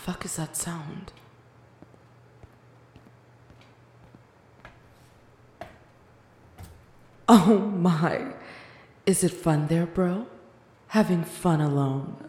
fuck is that sound? Oh my. Is it fun there, bro? Having fun alone?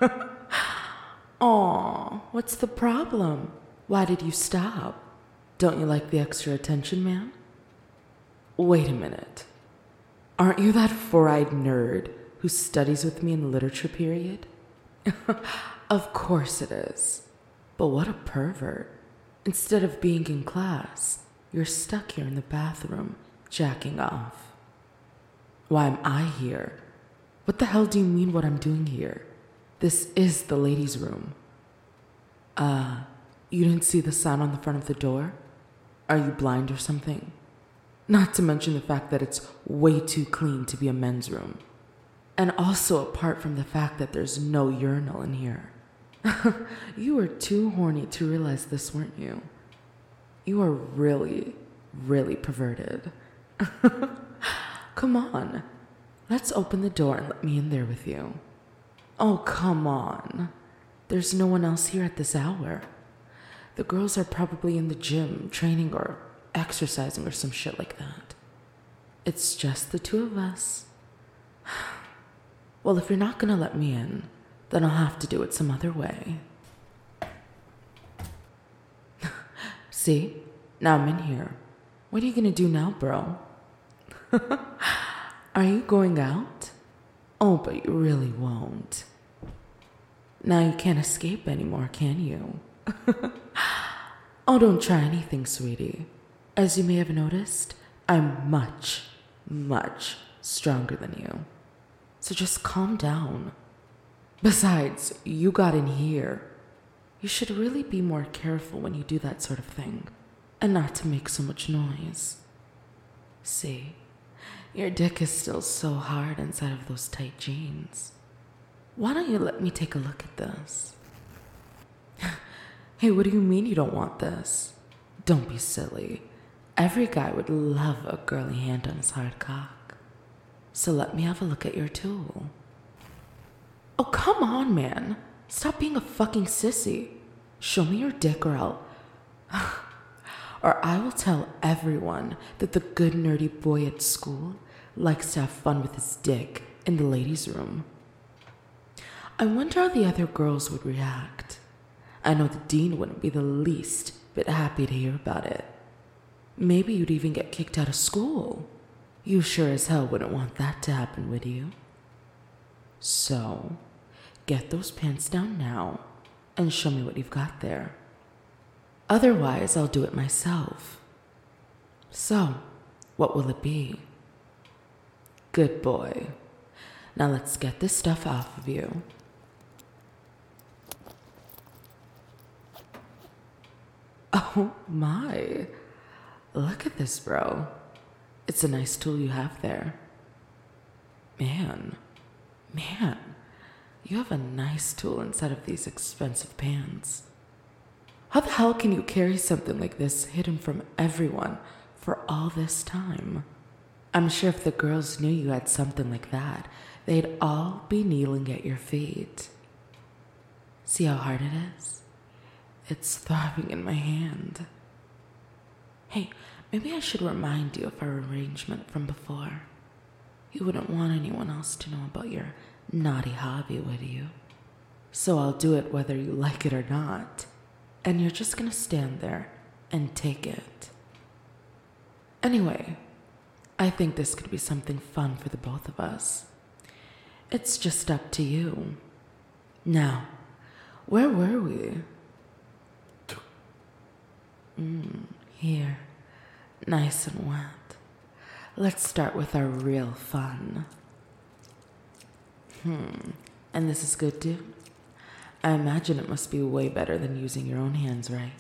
Aw, what's the problem? Why did you stop? Don't you like the extra attention, man? Wait a minute. Aren't you that four-eyed nerd who studies with me in the literature period? Of course it is. But what a pervert. Instead of being in class, you're stuck here in the bathroom, jacking off. Why am I here? What the hell do you mean what I'm doing here? This is the ladies' room. You didn't see the sign on the front of the door? Are you blind or something? Not to mention the fact that it's way too clean to be a men's room. And also apart from the fact that there's no urinal in here. You were too horny to realize this, weren't you? You are really, really perverted. Come on. Let's open the door and let me in there with you. Oh, come on. There's no one else here at this hour. The girls are probably in the gym, training or exercising or some shit like that. It's just the two of us. Well, if you're not gonna let me in, then I'll have to do it some other way. See? Now I'm in here. What are you gonna do now, bro? Are you going out? Oh, but you really won't. Now you can't escape anymore, can you? Oh, don't try anything, sweetie. As you may have noticed, I'm much, much stronger than you. So just calm down. Besides, you got in here. You should really be more careful when you do that sort of thing, and not to make so much noise. See, your dick is still so hard inside of those tight jeans. Why don't you let me take a look at this? Hey, what do you mean you don't want this? Don't be silly. Every guy would love a girly hand on his hard cock. So let me have a look at your tool. Oh, come on, man. Stop being a fucking sissy. Show me your dick or I'll... or I will tell everyone that the good nerdy boy at school likes to have fun with his dick in the ladies' room. I wonder how the other girls would react. I know the dean wouldn't be the least bit happy to hear about it. Maybe you'd even get kicked out of school. You sure as hell wouldn't want that to happen, would you? So, get those pants down now and show me what you've got there. Otherwise, I'll do it myself. So, what will it be? Good boy. Now let's get this stuff off of you. Oh my. Look at this, bro. It's a nice tool you have there. Man, you have a nice tool inside of these expensive pants. How the hell can you carry something like this hidden from everyone for all this time? I'm sure if the girls knew you had something like that, they'd all be kneeling at your feet. See how hard it is? It's throbbing in my hand. Hey, maybe I should remind you of our arrangement from before. You wouldn't want anyone else to know about your naughty hobby, would you? So I'll do it whether you like it or not. And you're just gonna stand there and take it. Anyway, I think this could be something fun for the both of us. It's just up to you. Now, where were we? Here, nice and wet. Let's start with our real fun. And this is good too? I imagine it must be way better than using your own hands, right?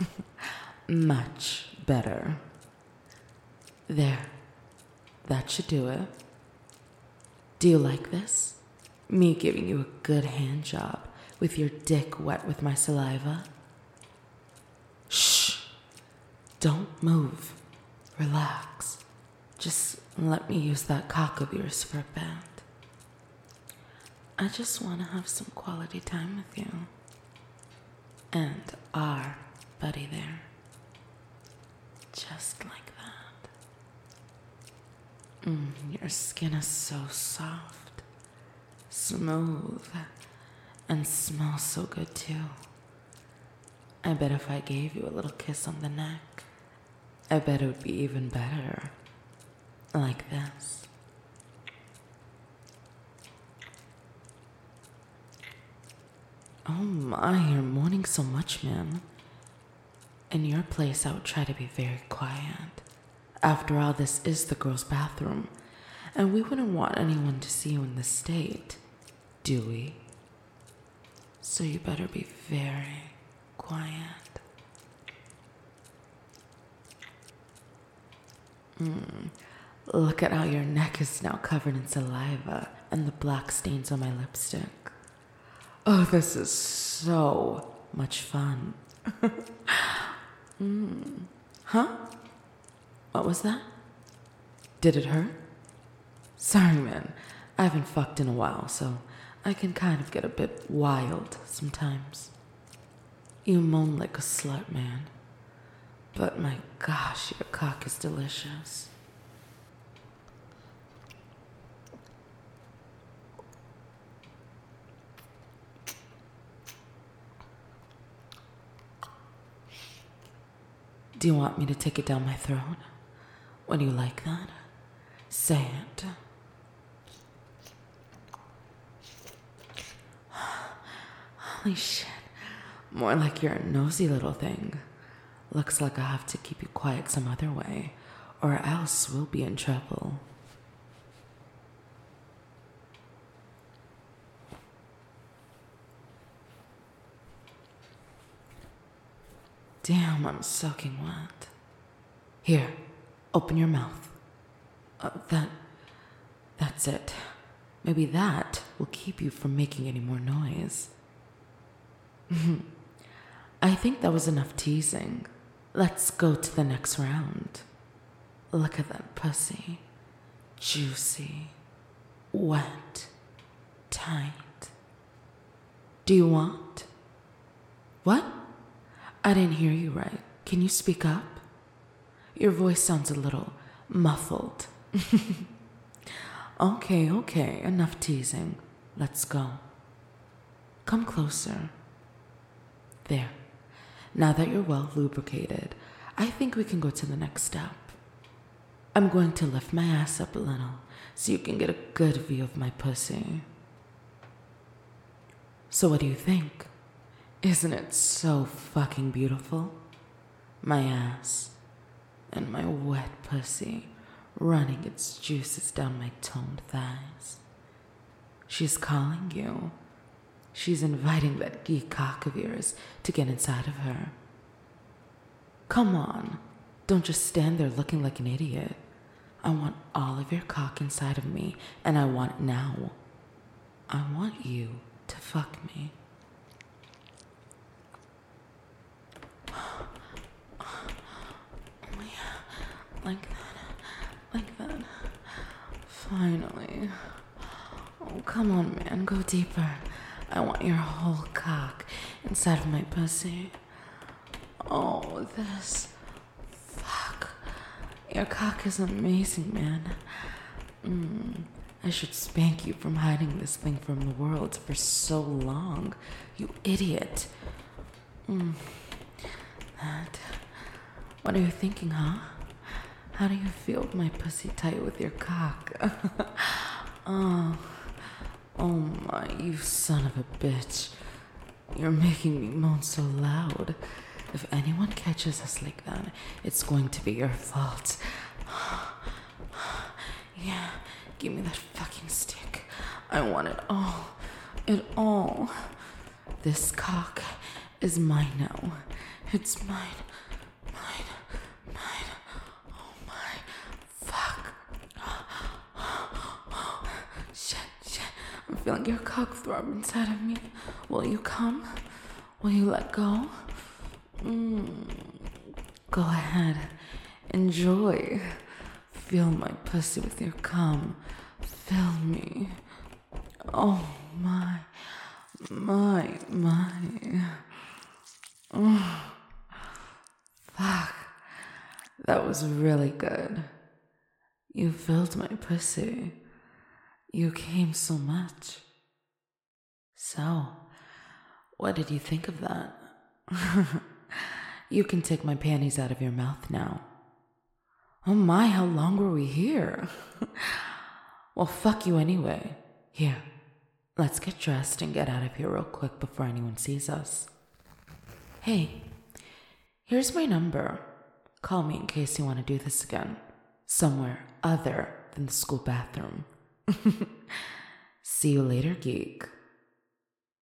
Much better. There. That should do it. Do you like this? Me giving you a good hand job with your dick wet with my saliva? Shh. Don't move. Relax. Just let me use that cock of yours for a bit. I just want to have some quality time with you. and our buddy there. Just like that. Your skin is so soft, smooth, and smells so good too. I bet if I gave you a little kiss on the neck, I bet it would be even better. Like this. Oh my, you're moaning so much, man. In your place, I would try to be very quiet. After all, this is the girls' bathroom, and we wouldn't want anyone to see you in this state, do we? So you better be very quiet. Look at how your neck is now covered in saliva and the black stains on my lipstick. Oh, this is so much fun. Huh? What was that? Did it hurt? Sorry, man. I haven't fucked in a while, so I can kind of get a bit wild sometimes. You moan like a slut, man. But my gosh, your cock is delicious. Do you want me to take it down my throat? Would you like that? Say it. Holy shit. More like you're a nosy little thing. Looks like I have to keep you quiet some other way, or else we'll be in trouble. Damn, I'm soaking wet. Here, open your mouth. That's it. Maybe that will keep you from making any more noise. I think that was enough teasing. Let's go to the next round. Look at that pussy. Juicy, wet, tight. Do you want? What? I didn't hear you right. Can you speak up? Your voice sounds a little muffled. Okay, enough teasing. Let's go. Come closer. There. Now that you're well lubricated, I think we can go to the next step. I'm going to lift my ass up a little so you can get a good view of my pussy. So what do you think? Isn't it so fucking beautiful? My ass and my wet pussy running its juices down my toned thighs. She's calling you. She's inviting that geek cock of yours to get inside of her. Come on, don't just stand there looking like an idiot. I want all of your cock inside of me, and I want it now. I want you to fuck me. Like that. Finally. Oh, come on, man, go deeper. I want your whole cock inside of my pussy. Oh, this. Fuck. Your cock is amazing, man. I should spank you from hiding this thing from the world for so long. You idiot. That. What are you thinking, huh? How do you feel with my pussy tight with your cock? Oh my, you son of a bitch. You're making me moan so loud. If anyone catches us like that, it's going to be your fault. Yeah, give me that fucking stick. I want it all. It all. This cock is mine now. It's mine. I'm feeling your cock throb inside of me. Will you come? Will you let go? Go ahead. Enjoy. Feel my pussy with your cum. Fill me. Oh my. Fuck. That was really good. You filled my pussy. You came so much. So, what did you think of that? You can take my panties out of your mouth now. Oh my, how long were we here? Well, fuck you anyway. Here, let's get dressed and get out of here real quick before anyone sees us. Hey, here's my number. Call me in case you want to do this again. Somewhere other than the school bathroom. See you later, geek.